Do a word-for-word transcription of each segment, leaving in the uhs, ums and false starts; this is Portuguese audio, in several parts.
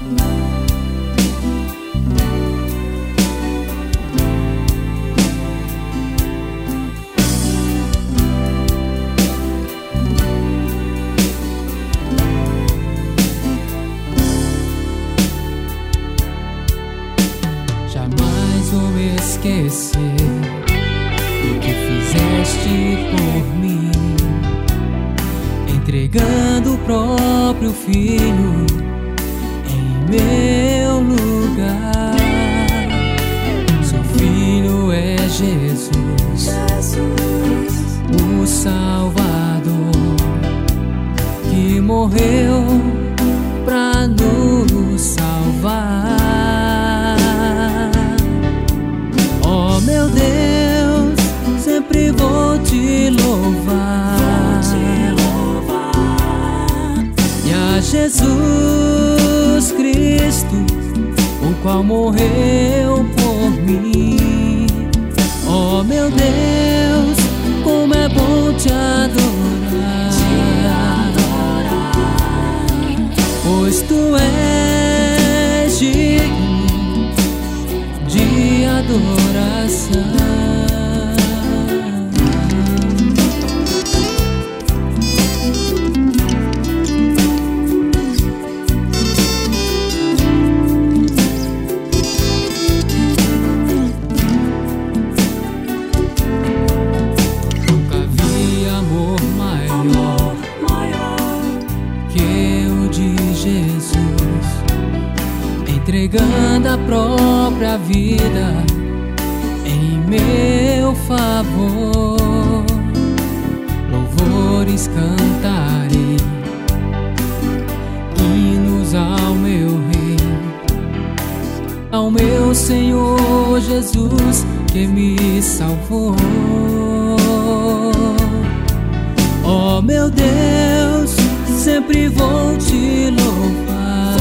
Vou esquecer o que fizeste por mim, entregando o próprio Filho em meu lugar. Seu Filho é Jesus, o Salvador, que morreu pra nos salvar. Oh meu Deus, sempre vou te louvar, e a Jesus Cristo, o qual morreu por mim. Oh meu Deus, como é bom te adorar, pois tu és digno de adoração. Nunca vi amor maior, maior que o de Jesus, entregando a própria vida em meu favor. Louvores cantarei, hinos ao meu Rei, ao meu Senhor Jesus, que me salvou. Oh meu Deus, sempre vou te louvar,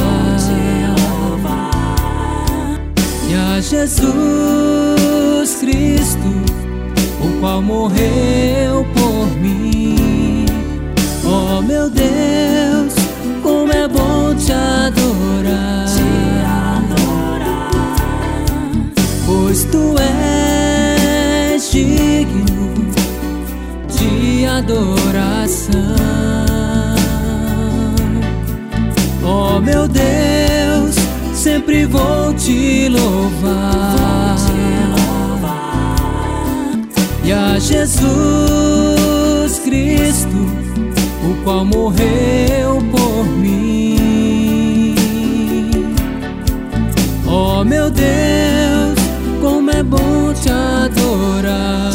e a Jesus Cristo, o qual morreu por mim. Oh meu Deus, como é bom te adorar, pois tu és digno de adoração. Oh meu Deus, sempre vou te louvar, e a Jesus Cristo, o qual morreu por mim. Oh meu Deus, como é bom te adorar,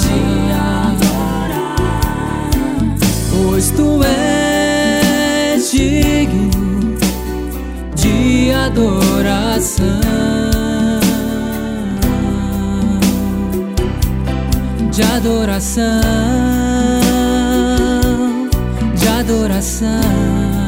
pois tu és digno de adoração, de adoração, de adoração.